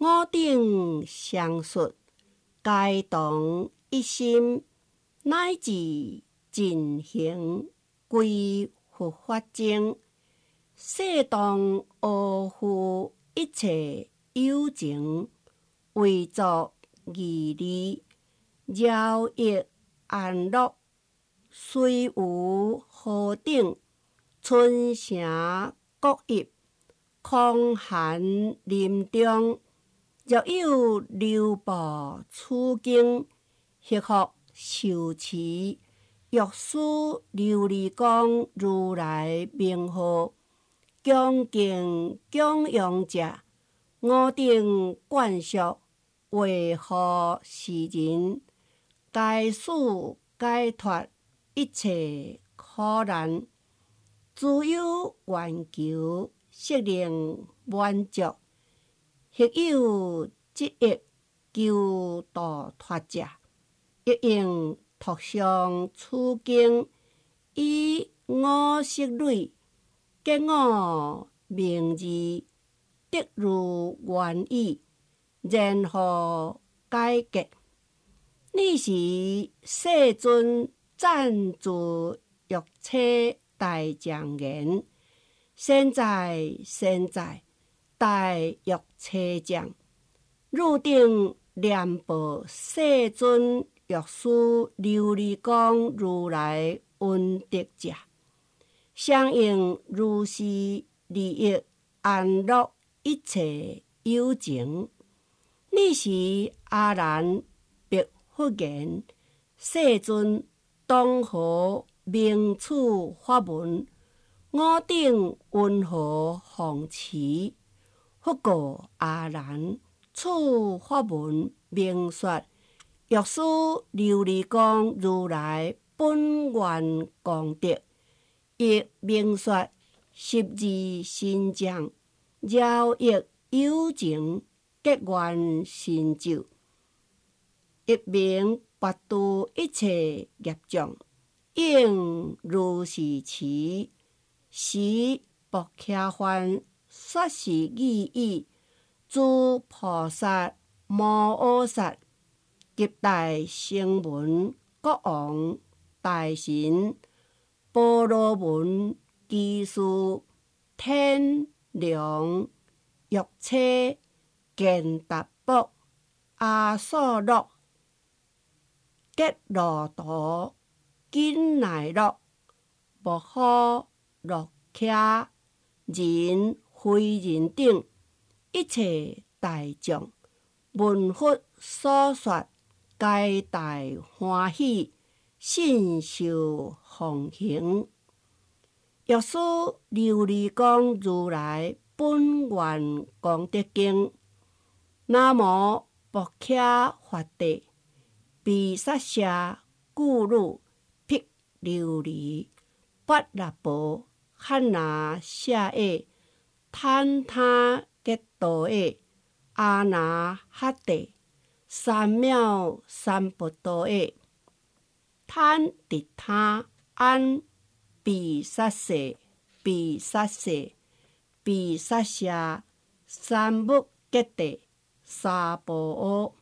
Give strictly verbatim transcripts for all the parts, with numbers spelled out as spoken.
五顶相述，皆同一心，乃至尽行归佛法僧。世当阿护一切有情，为作义利，饶益安乐。虽有河顶，春城国邑，空寒林中。若有流布处境，迄福受持。欲使琉璃光如来名号，恭敬供养者，五顶灌输，为护世人，该使解脱一切苦难，自有愿求，悉能满足。亦有即业求度脱者，亦应托上此经，以五色蕊结我名字，得如愿意，然后解决。你是世尊赞助欲切大庄严，现在现在大欲切藏，入定念报世尊欲使琉璃光如来恩德者，相应如是利益安乐一切有情。你是阿难白佛言，世尊当何名此法门？五顶云何奉持？佛告阿难，此法门明说，欲使琉璃光如来本愿功德，亦明说十二心藏，饶益有情，结愿成就。一明拔除一切业障，应如是持。时薄伽梵说是意义，诸菩萨摩诃萨，及大声闻国王大神，婆罗门居士，天龙欲切犍达卜，阿索洛揭罗陀，紧那洛，摩诃洛伽，人非人等，一切大众，闻佛所说，皆大欢喜，信受奉行。欲使琉璃光如来本愿功德经。南无薄伽伐帝，毗沙舍故汝毗琉璃，跋那婆汉那舍耶，坍他揭多耶，阿那哈帝，三藐三菩提，坍迪他安毗沙舍，毗沙舍，毗沙舍，三木揭地，沙婆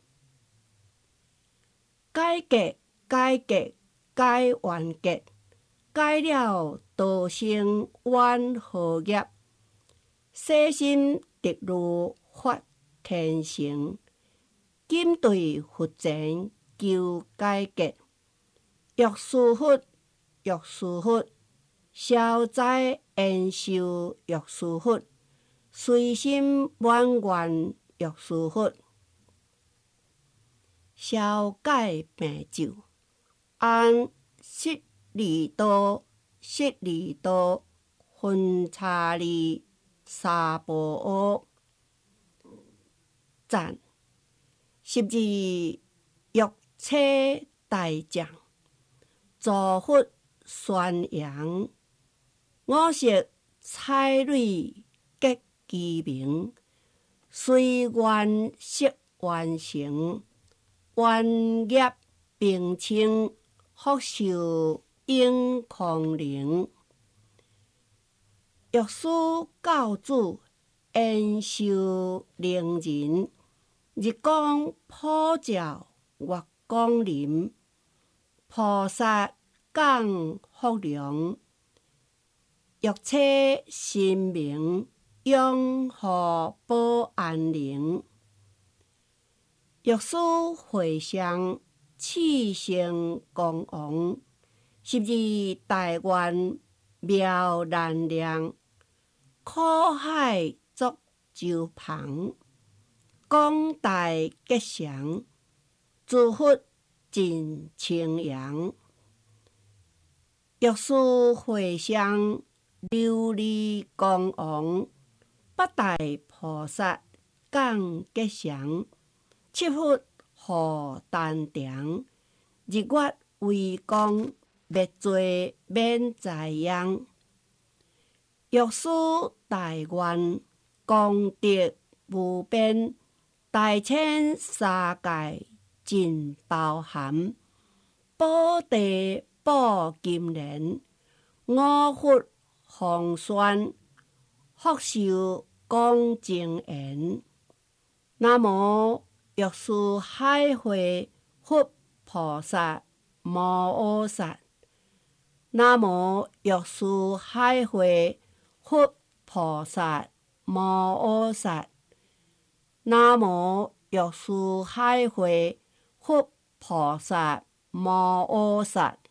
阿，解决解决解完结，解了道生冤何业，世心得如法天成，今对佛前求解决。欲施佛，欲施佛，消灾延寿欲施佛，随心满愿欲施佛，消解病咒，安悉离多，悉离多，分叉利沙婆阿，赞十二欲切大藏，诸佛宣扬，五色彩蕊结其名，随愿色完成，愿业并称，福寿应空灵。欲使教主延寿令人， 日光普照月光临，菩萨降福粮，药车神明养护保安宁。药师会上气盛公王，十二大愿妙难量，苦海作舟旁。广大吉祥，诸佛尽清扬。药师会上琉璃公王，八大菩萨降吉祥。七佛护丹田，日月为光，灭罪免灾殃。药师大愿，功德无边，大千三界尽包含。宝地宝金莲，五佛奉宣，福寿讲真言。南无药师海会佛菩萨摩诃薩。南無藥師海會佛菩薩摩訶薩。南無藥師海會佛菩薩摩訶薩。